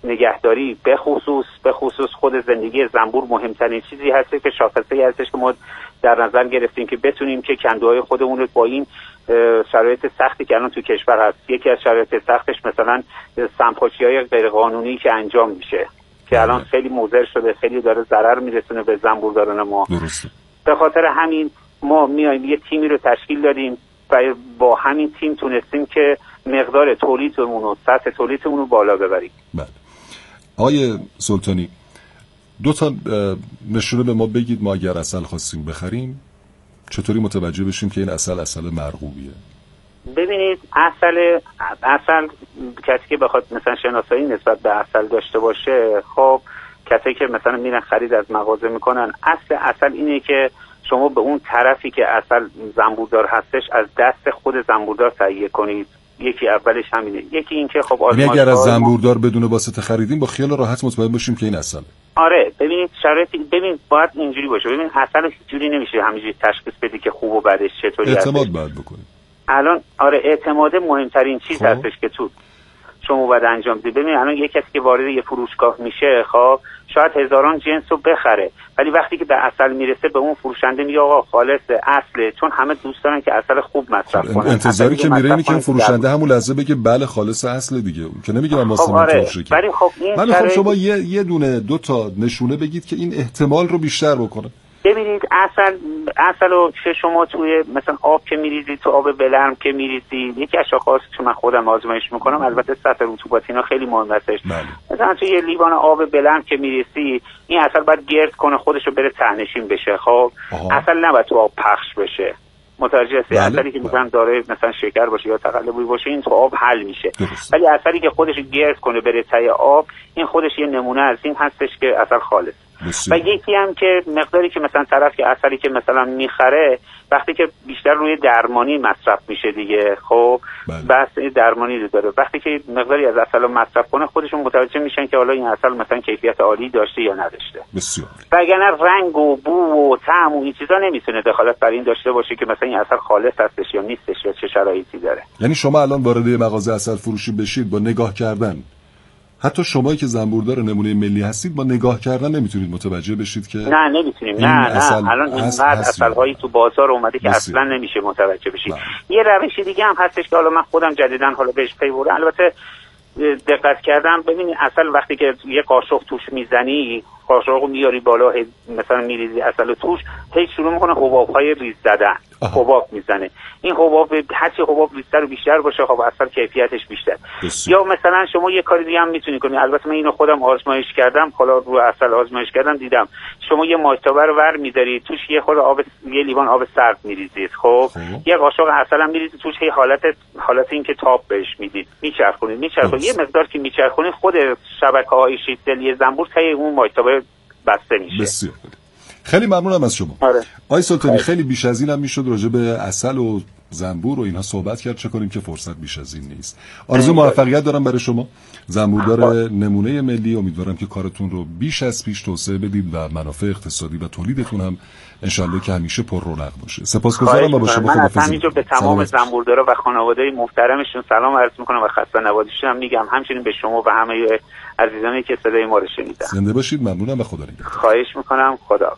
نگهداری به خصوص خود زندگی زنبور مهمترین چیزی هست که شاخصه‌ای هستش که ما در نظر گرفتیم که بتونیم که کندوهای خودمون رو با این شرایط سختی که الان تو کشور هست، یکی از شرایط سختش مثلا سمپاشی‌های غیرقانونی که انجام میشه که الان خیلی مضر شده، خیلی داره ضرر میرسونه به زنبورداران ما. درسته. به خاطر همین ما میایم یه تیمی رو تشکیل دادیم و با همین تیم تونستیم که مقدار تولیدمون و سطح تولیدمون رو بالا ببریم. بله. آقای سلطانی، 2 تا نشونه به ما بگید، ما اگر عسل خواستیم بخریم چطوری متوجه بشیم که این عسل مرغوبیه؟ ببینید عسل کسی که بخواد مثلا شناسایی نسبت به عسل داشته باشه، خب کسی که مثلا میرن خرید از مغازه میکنن، اصل عسل اینه که شما به اون طرفی که عسل زنبوردار هستش از دست خود زنبوردار تهیه کنید. یکی اولش همینه. یکی این که خب اگر از زنبوردار بدون واسطه خریدیم با خیال راحت مطمئن باشیم که این عسل. آره ببینید باید اینجوری باشه. ببینید عسل هیچ جوری نمیشه همینجوری تشخیص بدی که خوب و بدش چطوری هست. اعتماد باید بکنید. الان اعتماد مهمترین چیز هستش که تو شما باید انجام بدید. ببینید الان یک کسی که وارد یه فروشگاه میشه، خب شاید هزاران جنس رو بخره، ولی وقتی که به عسل میرسه به اون فروشنده میگه آقا خالص اصله، چون همه دوست دارن که عسل خوب مصرف کنن. انتظاری که میره اینه که فروشنده همون لحظه بگه بله خالص اصله دیگه، که نمیگه من واسه من ترشه که. ولی خب شما یه دونه 2 تا نشونه بگید که این احتمال رو بیشتر بکنه. ببینید عسل رو چه شما توی مثلا آب که میریزید، تو آب بلرم که میریزید، یکی از شاخص که من خودم آزمایش میکنم، البته سطح رطوبت اینا خیلی مهم هستش. مثلا توی یه لیوان آب بلرم که میریزید، این عسل باید گرد کنه خودش رو بره تهنشین بشه. خب عسل نباید تو آب پخش بشه، متوجه هستی؟ عسلی که مثلا داره مثلا شکر باشه یا تقلبی باشه این تو آب حل میشه، ولی عسلی که خودش گرد کنه بره ته آب، این خودش یه نمونه از این هستش که عسل خالص. و یکی هم که مقداری که مثلا طرف که عسلی که مثلا میخره وقتی که بیشتر روی درمانی مصرف میشه دیگه، خب بس درمانی رو داره، وقتی که مقداری از عسل رو مصرف کنه خودشون متوجه میشن که حالا این عسل مثلا کیفیت عالی داشته یا نداشته. بسیار. وگرنه رنگ و بو و طعم و این چیزا نمیتونه دخالت بر این داشته باشه که مثلا این عسل خالص هستش یا نیستش یا چه شرایطی داره. یعنی شما الان وارد مغازه عسل فروشی بشید، با نگاه کردن، حتی شمایی که زنبوردار نمونه ملی هستید، با نگاه کردن نمیتونید متوجه بشید که نه نمیتونیم. نه الان اینقدر عسل‌هایی تو بازار اومده که اصلا نمیشه متوجه بشید. یه روش دیگه هم هستش که حالا من خودم جدیداً حالا بهش پی بردم، البته دقت کردم. ببینید عسل وقتی که یه قاشق توش میزنی، قاشقو میاری بالا، مثلا میریزی عسل توش، هی شروع میکنه حباب‌های ریز زدن، حباب میزنه. این حباب هرچی حباب بیشتر و بیشتر باشه، خب عسل کیفیتش بیشتر. یا مثلا شما یه کاری دیگه هم میتونی کنی، البته من اینو خودم آزمایش کردم، حالا رو عسل آزمایش کردم، دیدم شما یه مایتابه رو ور می‌داری، توش یه خورده آب، یه لیوان آب سرد میریزید، خب یه قاشق عسل هم میریزید توش، هی حالت این که تاب بهش میدید، میچرخونید یه مقدار که میچرخونید خود شبکه‌های شیتلی زنبور ته اون مایتابه بسته میشه. بسیار. خیلی ممنونم از شما. آقای سلطانی، خیلی بیش از اینم میشد راجع به عسل و زنبور و اینها صحبت کرد، چه کنیم که فرصت بیش از این نیست. آرزو موفقیت دارم برای شما، زنبوردار نمونه ملی. امیدوارم که کارتون رو بیش از پیش توسعه بدید و منافع اقتصادی و تولیدتون هم انشالله که همیشه پر رونق باشه. سپاسگزارم و با شما خداحافظی. من همینجا به تمام زنبوردارا و خانواده‌های محترمشون سلام عرض می‌کنم و خسته نباشیشون هم میگم، همچنین به شما و همه عزیزانی که صدای ما رو شنیدن. زنده باشید. ممنونم و خدا نگهدار. خواهش می‌کنم. خداحافظ.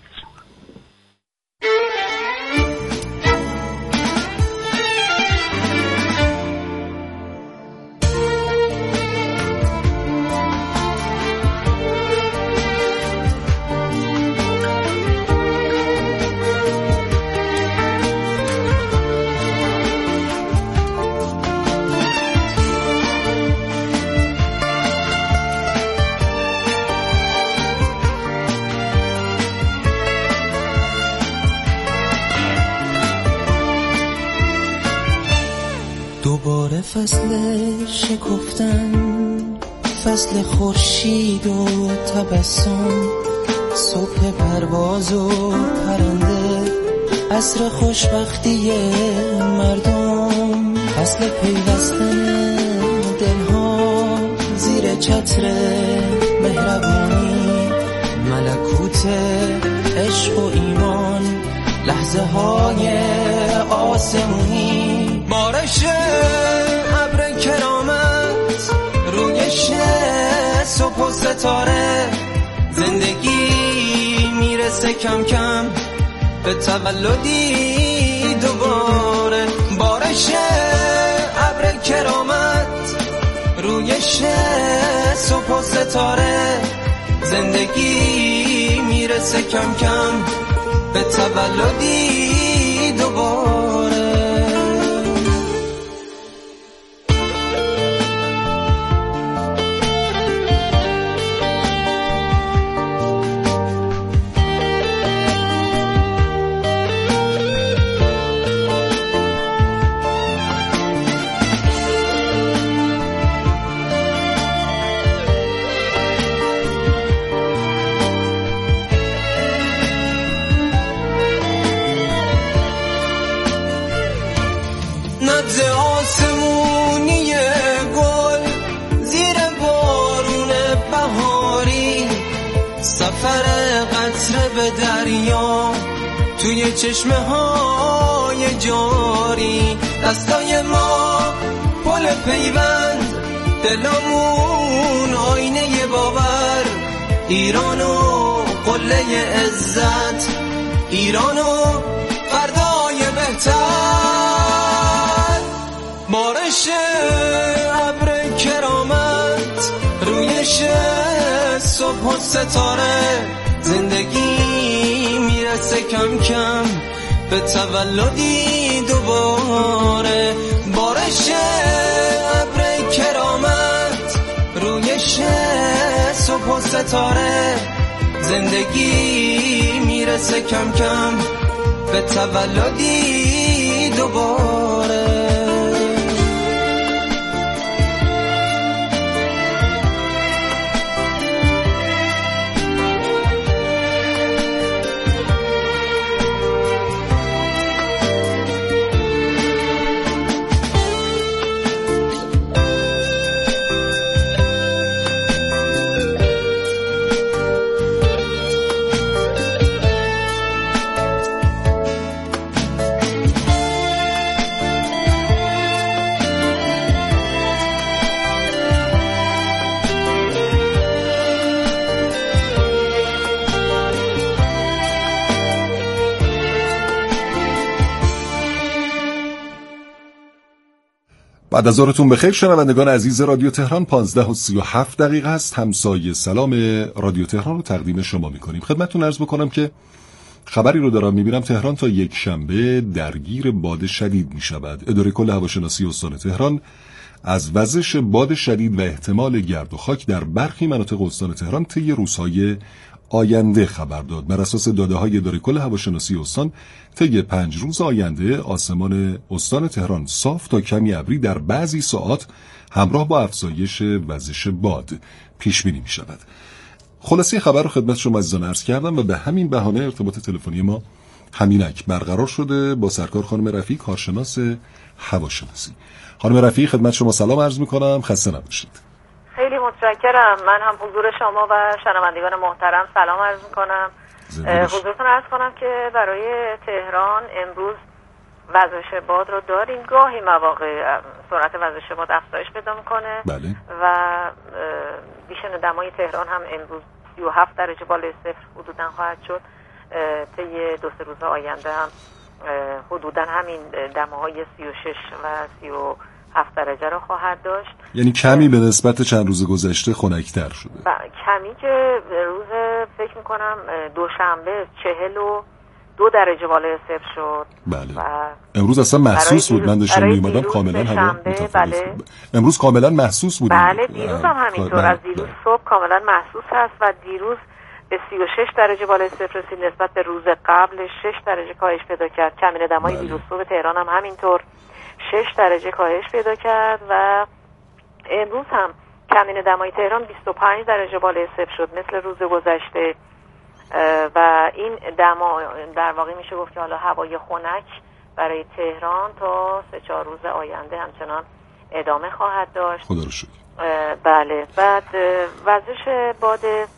دوباره فصل شکفتن، فصل خورشید و تبسم، صبح پرواز و پرنده، عصر خوشبختی مردم، فصل پیوستن دلها زیر چتر مهربانی، ملکوت عشق و ایمان، لحظه های آسمونی، بارش ابر کرامت روی صبح ستاره زندگی میرسه کم کم به تولدی دوباره بارش ابر کرامت رویش صبح و ستاره زندگی میرسه کم کم به تولدی دوباره نبض آسمونی گل زیر بارون بهاری سفر قطره به دریا توی چشمه های جاری دستای ما پل پیوند دلمون آینه باور ایران و قله عزت ایران و فردای بهتر بارش ابر کرامت رویش صبح و ستاره زندگی میرسه کم کم به تولدی دوباره بارش ابر کرامت رویش صبح و ستاره زندگی میرسه کم کم به تولدی دوباره بعد از ظهرتون بخیر شنوندگان عزیز رادیو تهران 15:37 است. همسایه سلام رادیو تهران رو تقدیم شما میکنیم. خدمتتون عرض بکنم که خبری رو دارم میبینم تهران تا یک شنبه درگیر باد شدید میشود. اداره کل هواشناسی استان تهران از وزش باد شدید و احتمال گرد و خاک در برخی مناطق استان تهران طی روزهای آینده خبر داد. بر اساس داده‌های اداره کل هواشناسی استان طی 5 روز آینده آسمان استان تهران صاف تا کمی ابری در بعضی ساعات همراه با افزایش وزش باد پیش بینی می شود. خلاصه خبر رو خدمت شما عزیزان عرض کردم و به همین بهانه ارتباط تلفنی ما همینک برقرار شده با سرکار خانم رفیع کارشناس هواشناسی. خانم رفیع خدمت شما سلام عرض می کنم، خسته نباشید. خیلی متشکرم. من هم حضور شما و شنوندگان محترم سلام عرض میکنم. حضورتون عرض کنم که برای تهران امروز وزش باد رو داریم. گاهی مواقع سرعت وزش باد افزایش پیدا میکنه. بله. و بیشتر دمای تهران هم امروز 37 درجه بالای صفر حدوداً خواهد شد. طی 2-3 روز آینده هم حدوداً همین دماهای 36 و 37 درجه رو خواهد داشت. یعنی کمی به نسبت چند روز گذشته خنک‌تر شده. کمی که روز فکر میکنم دوشنبه 42 درجه بالای صفر شد. بله. و امروز اصلا محسوس بود. من داشتم میومدم کاملا هوا متفاوت بود. امروز کاملا محسوس بود. بله دیروز هم همینطور. از دیروز صبح کاملا محسوس هست و دیروز به 36 درجه بالای صفر رسید نسبت به روز قبل 6 درجه کاهش پیدا کرد. کمین دمای دیروز صبح تهران هم همینطور 6 درجه کاهش پیدا کرد و امروز هم کمین دمای تهران 25 درجه بالای صفر شد مثل روز گذشته و این دما در واقع میشه گفت که حالا هوای خنک برای تهران تا 3-4 روز آینده همچنان ادامه خواهد داشت. خدا رو شکر. بله. بعد وزش باد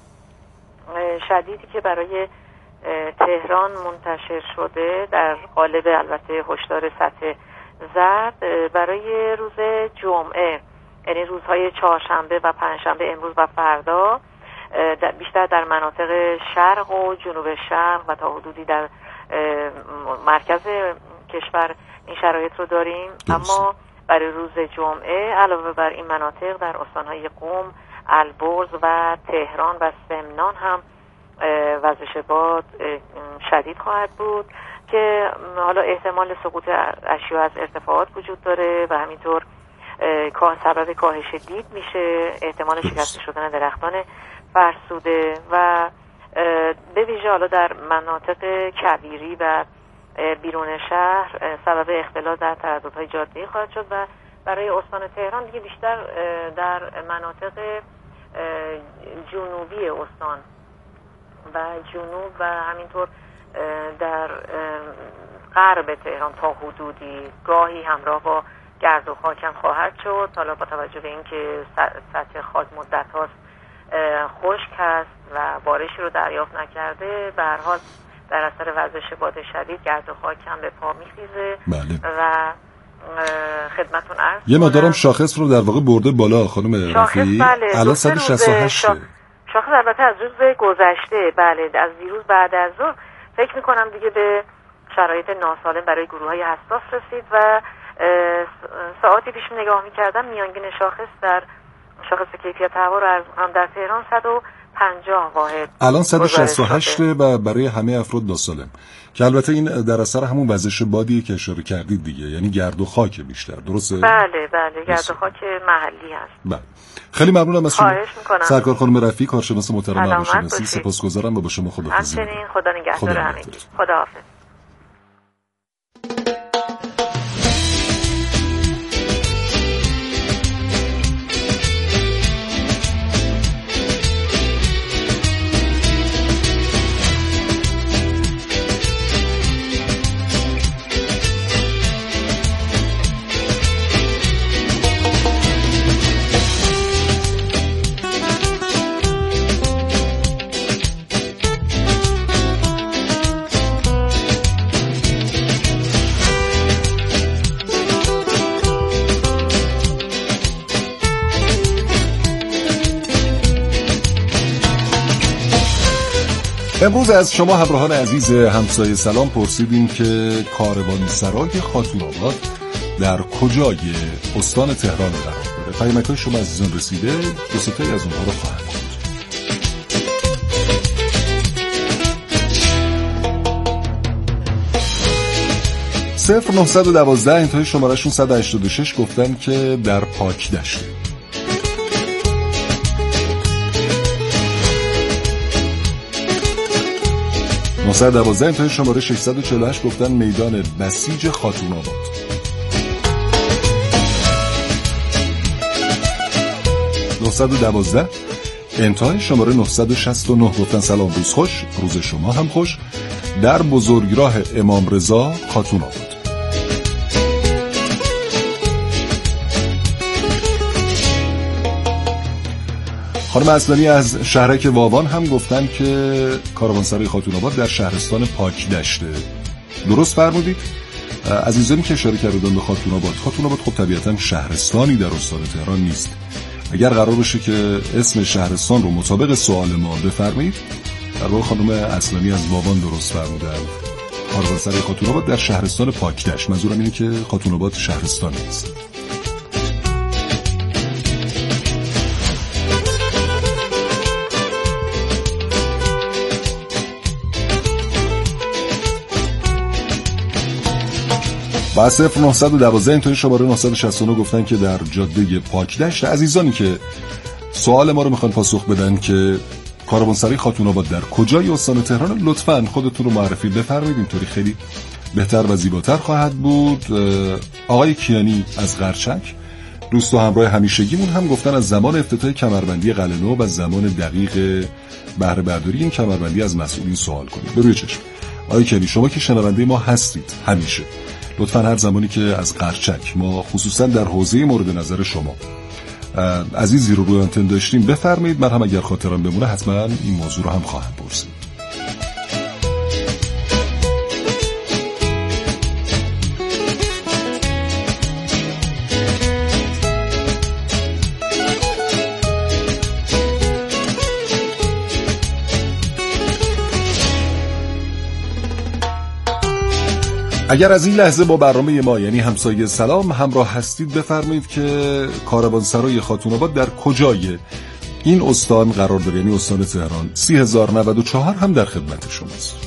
شدیدی که برای تهران منتشر شده در قالب البته هشدار سطح زرد برای روز جمعه، یعنی روزهای چهارشنبه و پنجشنبه امروز و فردا بیشتر در مناطق شرق و جنوب شرق و تا حدودی در مرکز کشور این شرایط رو داریم. اما برای روز جمعه علاوه بر این مناطق در استانهای قم، البرز و تهران و سمنان هم وزش باد شدید خواهد بود که حالا احتمال سقوط اشیاء از ارتفاعات وجود داره و همینطور سبب کاهش دید میشه، احتمال شکسته شدن درختان فرسوده و به ویژه حالا در مناطق کویری و بیرون شهر سبب اختلال در ترددهای جاده‌ای خواهد شد و برای استان تهران دیگه بیشتر در مناطق جنوبی استان و جنوب و همینطور در غرب تهران تا حدودی گاهی همراه با گرد و خاکم خواهد شد. حالا با توجه به اینکه سطح خاک مدت هاست خشک هست و بارشی رو دریافت نکرده، به هر حال در اثر وزش باد شدید گرد و خاک هم به پا میخیزه. و خدمتون عرض یه مقدارم شاخص رو در واقع برده بالا خانم رفیعی. الان 168 شاخص البته از روز گذشته، بله از دیروز بعد از ظهر فکر میکنم دیگه به شرایط ناسالم برای گروه های حساس رسید و ساعتی پیش نگاه میکردم میانگین شاخص کیفیت هوا رو هم در تهران 150 واحد الان 168 و برای همه افراد ناسالم، که البته این در اثر همون وزش بادی که اشاره کردید دیگه، یعنی گرد و خاک بیشتر، درسته؟ بله گرد و خاک محلی هست. بله خیلی ممنونم از شما سرکار خانم رفیعی، کارشناس محترم هواشناسی. سپاسگزارم و با شما خداحافظی. همچنین خدا نگهدار همگی. خداحافظ. امروز از شما همراهان عزیز همسایه سلام پرسیدیم که کاروانسرای خاتون‌آباد در کجای استان تهران قرار داره. پیامک‌های شما عزیزان رسیده، دو سه تایی از اونها رو خواهم گفت. 0912 انتهای شمارهشون 186 گفتن که در پاک دشته. نوصد 12 انتهای شماره 648 گفتن میدان بسیج خاتون‌آباد. 912 انتهای شماره 969 گفتن سلام روز خوش، روز شما هم خوش، در بزرگراه امام رضا خاتون‌آباد. خانم اصلانی از شهرک واوان هم گفتن که کاروانسرای خاتون‌آباد در شهرستان پاک دشته. درست فرمودید. عزیزانی که اشاره کردن به خاتون‌آباد خب طبیعتاً شهرستانی در استان تهران نیست. اگر قرار باشه که اسم شهرستان رو مطابق سوال ما بفرمایید، در واقع خانم اصلانی از واوان درست فرمودند. کاروانسرای خاتون‌آباد در شهرستان پاک دشت. منظورم اینه که خاتون‌آباد شهرستان نیست. با 0912 انتهای شماره 969 گفتن که در جاده پاک دشت. عزیزانی که سوال ما رو میخوان پاسخ بدن که کاروانسرای خاتون‌آباد در کجای استان تهران، لطفاً خودتون رو معرفی بفرمایید، اینطوری خیلی بهتر و زیباتر خواهد بود. آقای کیانی از قرچک، دوست و همراه همیشگیمون، هم گفتن از زمان افتتاح کمربندی قلعه نو و زمان دقیق بهره برداری این کمربندی از مسئولین سوال کنید. به روی چشم. آقای کیانی، شما که شنونده ما هستید همیشه، لطفاً هر زمانی که از قرچک ما خصوصاً در حوزه مورد نظر شما عزیزی رو روی آنتن داشتیم بفرمایید. من هم اگر خاطرم بمونه حتما این موضوع رو هم خواهم پرسید. اگر از این لحظه با برنامه ما یعنی همسایه سلام همراه هستید بفرمایید که کاروانسرای خاتون‌آباد در کجای این استان قرار داره، یعنی استان تهران. 30,094 هم در خدمت شماست.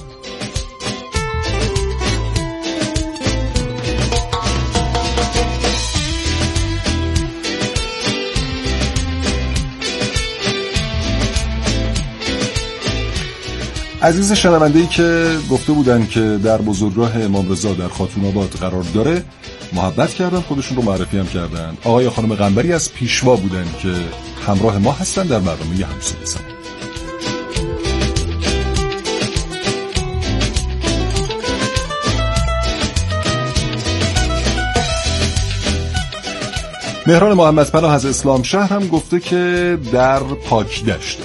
عزیز شنونده‌ای که گفته بودن که در بزرگراه امام رضا در خاتون‌آباد قرار داره محبت کردن، خودشون رو معرفی هم کردن. آقای و خانم قنبری از پیشوا بودن که همراه ما هستن در برنامه همسایه سلام. مهران محمدپناه از اسلام شهر هم گفته که در پاک دشته.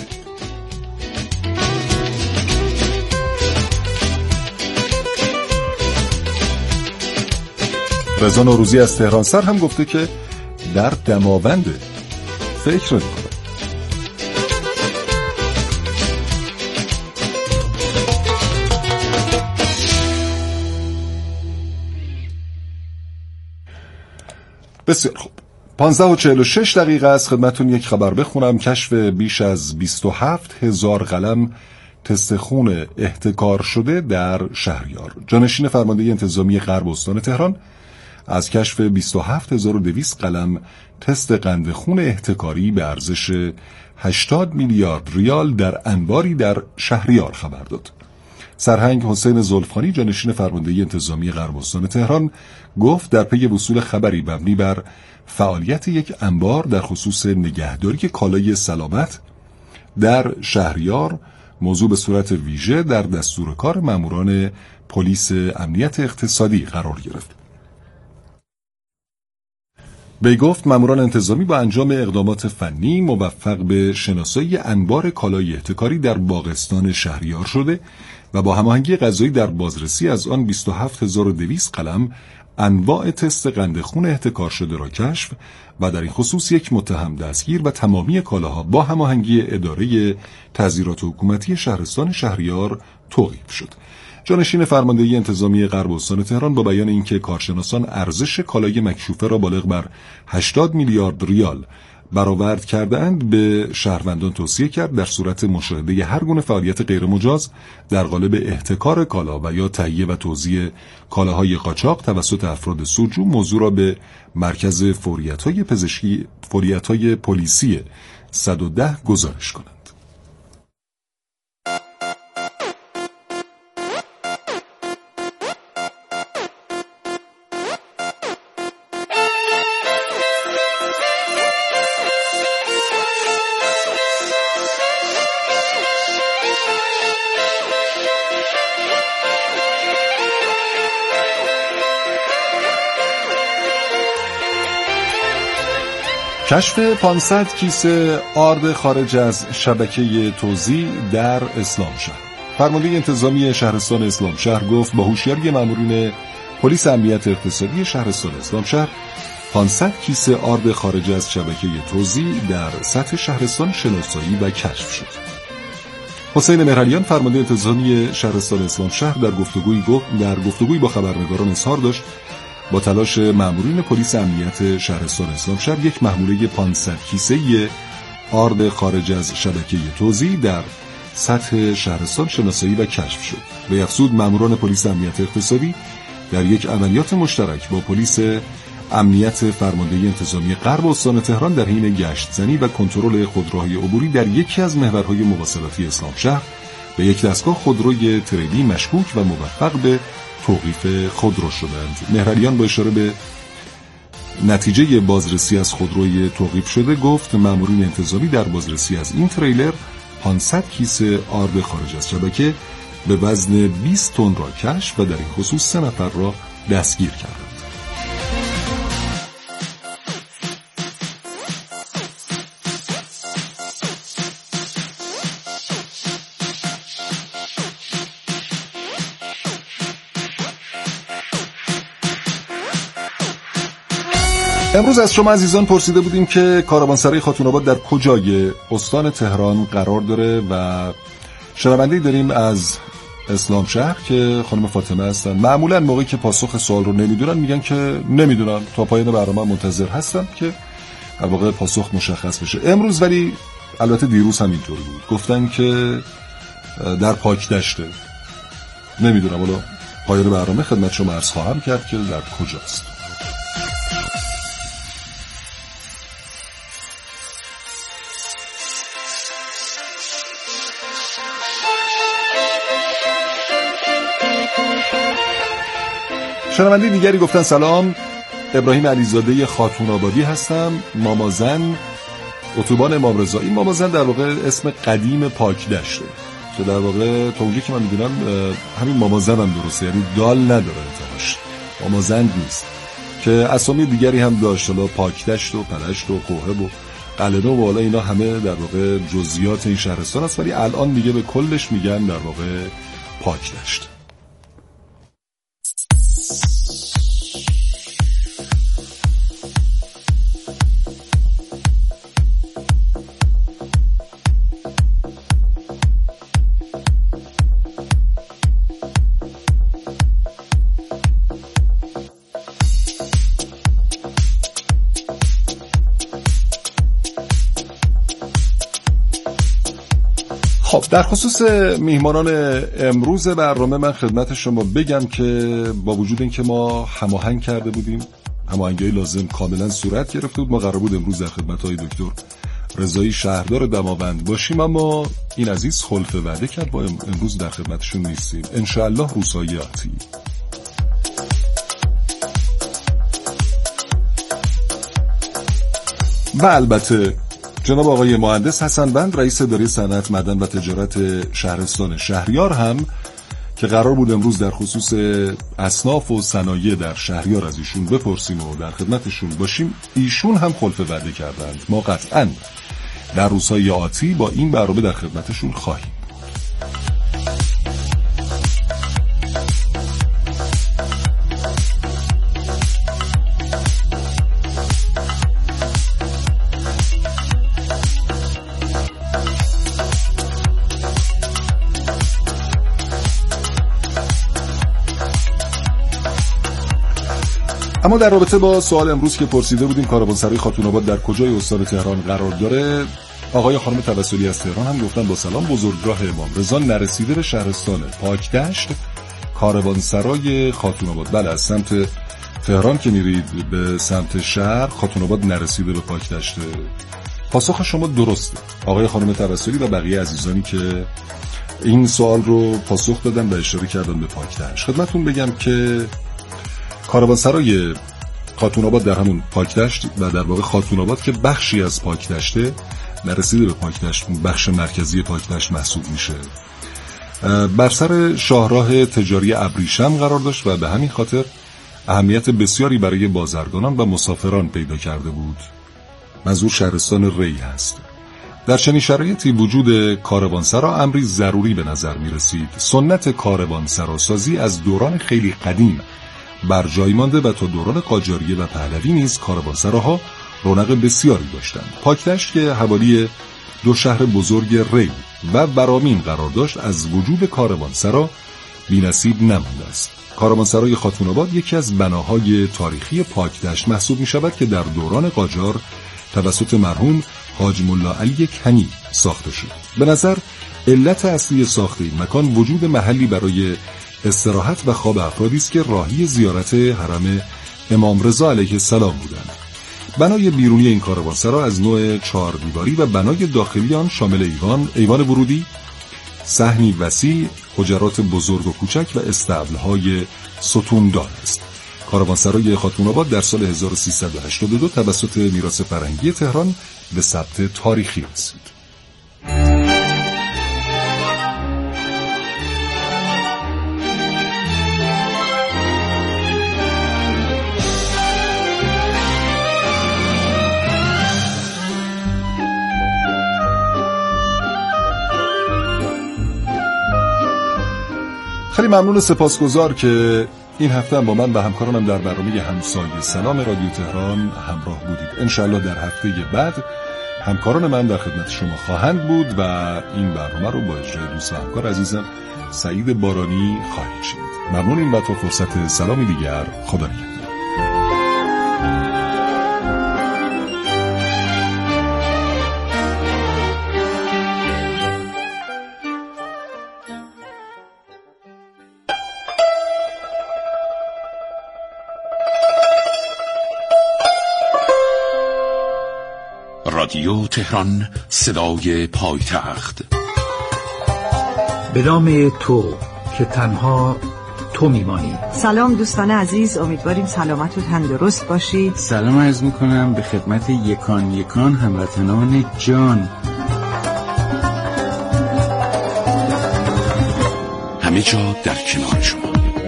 رضا نوروزی از تهران سر هم گفته که در دماونده. فکر نمی‌کنم. بسیار خوب. 15:46 است. خدمتون یک خبر بخونم. کشف بیش از 27,000 قلم تست خون احتکار شده در شهریار. جانشین فرمانده انتظامی غرب استان تهران از کشف 27,200 قلم تست قند خون احتکاری به ارزش 80 میلیارد ریال در انباری در شهریار خبر داد. سرهنگ حسین زلفخانی جانشین فرمانده انتظامی غرب استان تهران گفت در پی وصول خبری مبنی بر فعالیت یک انبار در خصوص نگهداری کالای سلامت در شهریار موضوع به صورت ویژه در دستور کار ماموران پلیس امنیت اقتصادی قرار گرفت. وی گفت ماموران انتظامی با انجام اقدامات فنی موفق به شناسایی انبار کالای احتکاری در باغستان شهریار شده و با هماهنگی قضایی در بازرسی از آن 27,200 قلم انواع تست قند خون احتکار شده را کشف و در این خصوص یک متهم دستگیر و تمامی کالاها با هماهنگی اداره تظاهرات حکومتی شهرستان شهریار توقیف شد. جانشین فرمانده انتظامی غرب استان تهران با بیان اینکه کارشناسان ارزش کالای مکشوفه را بالغ بر 80 میلیارد ریال برآورد کردند به شهروندان توصیه کرد در صورت مشاهده هر گونه فعالیت غیرمجاز در قالب احتکار کالا و یا تهیه و توزیع کالاهای قاچاق توسط افراد سودجو موضوع را به مرکز فوریت‌های پلیسی 110 گزارش کنند. کشف 500 کیسه آرد خارج از شبکه توزیع در اسلامشهر. فرمانده انتظامی شهرستان اسلامشهر گفت با هوشیاری مامورین پلیس امنیت اقتصادی شهرستان اسلامشهر 500 کیسه آرد خارج از شبکه توزیع در سطح شهرستان شناسایی و کشف شد. حسین مهرعلیان فرمانده انتظامی شهرستان اسلامشهر در گفتگویی با خبرنگاران اظهار داشت با تلاش مامورین پلیس امنیت شهرستان اسلامشهر یک محموله 500 کیسه آرد خارج از شبکه توزیع در سطح شهرستان شناسایی و کشف شد. به افزود ماموران پلیس امنیت اقتصادی در یک عملیات مشترک با پلیس امنیت فرمانده انتظامی غرب استان تهران در حین گشت زنی و کنترل خودروهای عبوری در یکی از محورهای مواصلاتی اسلامشهر به یک دستگاه خودروی تریلی مشکوک و موفق به توقیف خودرو شدند. مهرعلیان با اشاره به نتیجه بازرسی از خودروی توقیف شده گفت مامورین انتظامی در بازرسی از این تریلر 500 کیسه آرد خارج از شبکه به وزن 20 تن را کشف و در این خصوص 3 نفر را دستگیر کردند. امروز از شما عزیزان پرسیده بودیم که کاروانسرای خاتون‌آباد در کجای استان تهران قرار داره و شنونده‌ای داریم از اسلام شهر که خانم فاطمه هستن. معمولا موقعی که پاسخ سوال رو نمیدونن میگن که نمیدونم، تا پایان برنامه منتظر هستم که در واقع پاسخ مشخص بشه. امروز ولی البته دیروز هم اینطوری بود، گفتن که در پاکدشته. نمیدونم، حالا پایان برنامه خدمت شما عرض خواهم کرد که در کجاست. شنونده دیگری گفتن سلام، ابراهیم علیزاده خاتون آبادی هستم، مامازن، اتوبان امام رضا. این مامازن در واقع اسم قدیم پاکدشته که در واقع تا اونجایی که من میدونم همین مامازن هم درسته، یعنی دال نداره انتهاش، مامازن نیست، که اسامی دیگری هم داشت، حالا پاکدشت و پلشت و کوهه و قلعه و حالا اینا همه در واقع جزئیات این شهرستان است، ولی الان دیگه به کلش میگن در واقع پاکدشت. در خصوص میهمانان امروز برنامه من خدمت شما بگم که با وجود اینکه ما هماهنگ کرده بودیم، هماهنگی لازم کاملا صورت گرفته بود، ما قرار بود امروز در خدمت‌های دکتر رضایی شهردار دماوند باشیم، اما این عزیز خلف وعده کرد، با امروز در خدمتشون نیستیم. انشاءالله روزهای آتی. و البته جناب آقای مهندس حسن بند، رئیس اداره صنعت، معدن و تجارت شهرستان شهریار هم که قرار بود امروز در خصوص اصناف و صنایع در شهریار از ایشون بپرسیم و در خدمتشون باشیم، ایشون هم خلف وعده کردند. ما قطعاً در روزهای آتی با این برنامه در خدمتشون خواهیم. اما در رابطه با سوال امروز که پرسیده بودیم کاروانسرای خاتون آباد در کجای استان تهران قرار داره، آقای خانم توسلی از تهران هم گفتن با سلام، بزرگراه امام رضا نرسیده به شهرستان پاکدشت، کاروانسرای خاتون آباد. بله، از سمت تهران که میرید به سمت شهر، خاتون آباد نرسیده به پاکدشت. پاسخ شما درسته آقای خانم توسلی و بقیه عزیزانی که این سوال رو پاسخ دادن و اشاره کردن به پاکدشت. خدمتتون بگم که کاروانسرای خاتون آباد در همون پاکدشت و در واقع خاتون آباد که بخشی از پاکدشته، نرسیده به پاکدشت، بخش مرکزی پاکدشت محسوب میشه، بر سر شاهراه تجاری ابریشم قرار داشت و به همین خاطر اهمیت بسیاری برای بازرگانان و مسافران پیدا کرده بود. منظور شهرستان ری هست. در چنین شرایطی وجود کاروانسرا امری ضروری به نظر می رسید. سنت کاروانسراسازی از دوران خیلی قدیم بر جای مانده و تا دوران قاجاریه و پهلوی نیز کاروانسراها رونق بسیاری داشتند. پاکدشت که حوالی دو شهر بزرگ ری و برامین قرار داشت، از وجود کاروانسرا بی‌نصیب نمانده است. کاروانسرای خاتون آباد یکی از بناهای تاریخی پاکدشت محسوب می شود که در دوران قاجار توسط مرحوم حاج ملا علی کنی ساخته شد. به نظر علت اصلی ساخت این مکان وجود محلی برای استراحت و خواب افرادی است که راهی زیارت حرم امام رضا علیه السلام بودند. بنای بیرونی این کاروانسرا از نوع 4 دیواری و بنای داخلی آن شامل ایوان ورودی، صحنی وسیع، حجرات بزرگ و کوچک و استبل‌های ستوندار است. کاروانسرای خاتون آباد در سال 1382 توسط میراث فرهنگی تهران به ثبت تاریخی رسید. خیلی ممنون و سپاسگزار که این هفته هم با من و همکارانم در برنامه همسایه سلام رادیو تهران همراه بودید. انشالله در هفته بعد همکاران من در خدمت شما خواهند بود و این برنامه رو با اجرای دوست و همکار عزیزم سعید بارانی خواهید شد. ممنونیم و تا فرصت سلامی دیگر خدا نگهدار. رادیو تهران، صدای پایتخت. به نام تو که تنها تو میمانی. سلام دوستان عزیز، امیدواریم سلامت و تندرست باشید. سلام عرض میکنم به خدمت یکان هموطنان جان. همه جا در کنار شما.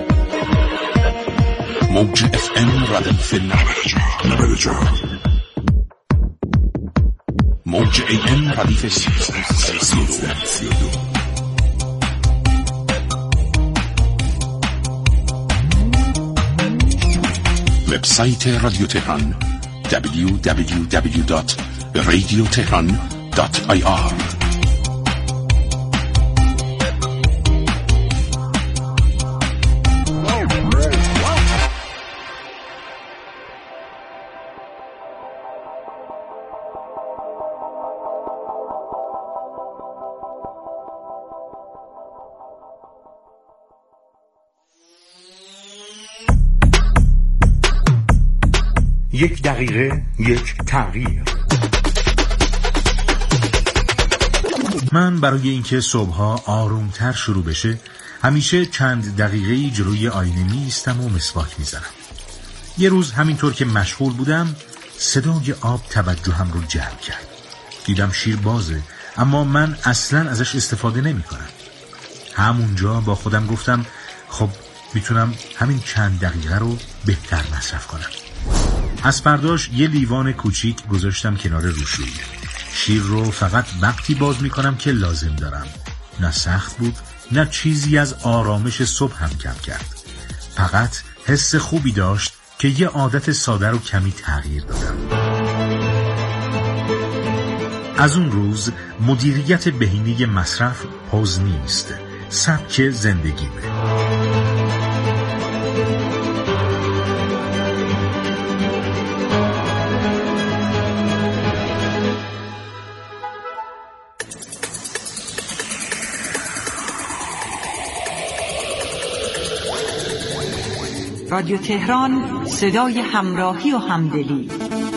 موج FM ردیف 94. موج AM ردیف 32. وبسایت رادیو تهران www.radiotehran.ir. یک دقیقه، یک تغییر. من برای اینکه صبحها آرومتر شروع بشه همیشه چند دقیقه‌ای جلوی آینه می‌ایستم و مسواک می‌زنم. یه روز همینطور که مشغول بودم صدای آب توجهم رو جلب کرد. دیدم شیر بازه اما من اصلاً ازش استفاده نمی‌کنم. همونجا با خودم گفتم خب میتونم همین چند دقیقه رو بهتر مصرف کنم. از فرداش یه لیوان کوچیک گذاشتم کنار روشویی. شیر رو فقط وقتی باز میکنم که لازم دارم. نه سخت بود نه چیزی از آرامش صبح هم کم کرد. فقط حس خوبی داشت که یه عادت ساده رو کمی تغییر دادم. از اون روز مدیریت بهینه مصرف حوض نیست، سبک زندگیمه. رادیو تهران، صدای همراهی و همدلی.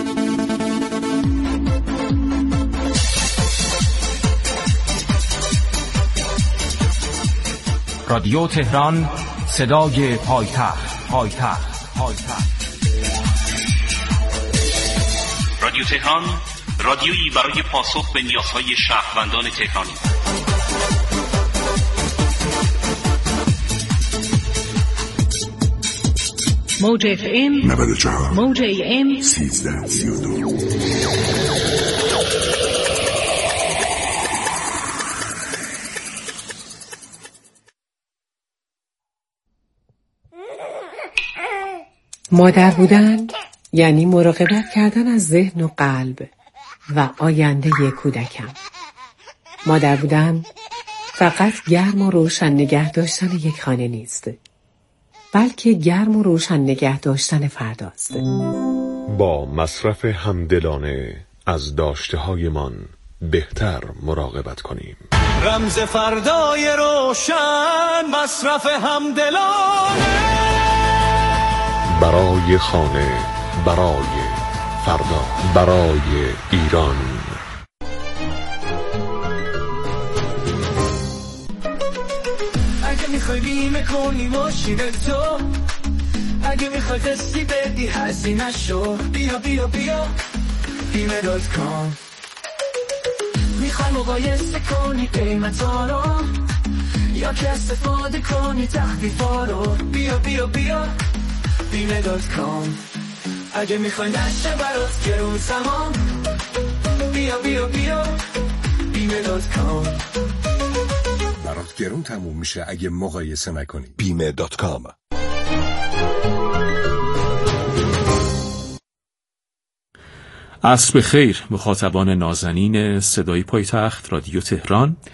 رادیو تهران، صدای پایتخت. رادیو تهران، رادیویی برای پاسخ به نیازهای شهروندان تهرانی. موج FM 94. موج AM 1332. مادر بودن یعنی مراقبت کردن از ذهن و قلب و آینده کودکم. مادر بودن فقط گرم و روشن نگه داشتن یک خانه نیست، بلکه گرم و روشن نگه داشتن فرداست. با مصرف همدلانه از داشته‌هایمان بهتر مراقبت کنیم. رمز فردای روشن، مصرف همدلانه. برای خانه، برای فردا، برای ایران. اگه میخوای بیمه کنی ماشین تو، اگه میخوای قسطی بدی هزینه شو، بیا بیمه.com. میخوای مقایسه کنی قیمتا رو یا که استفاده کنی تخفیفا رو، بیا بیمه.com. اگه میخوای نشه برات گرون تمام، بیا بیمه.com. برات گرون تموم میشه اگه مقایسه نکنی. بیمه.com. عصر بخیر مخاطبان نازنین صدای پایتخت رادیو تهران.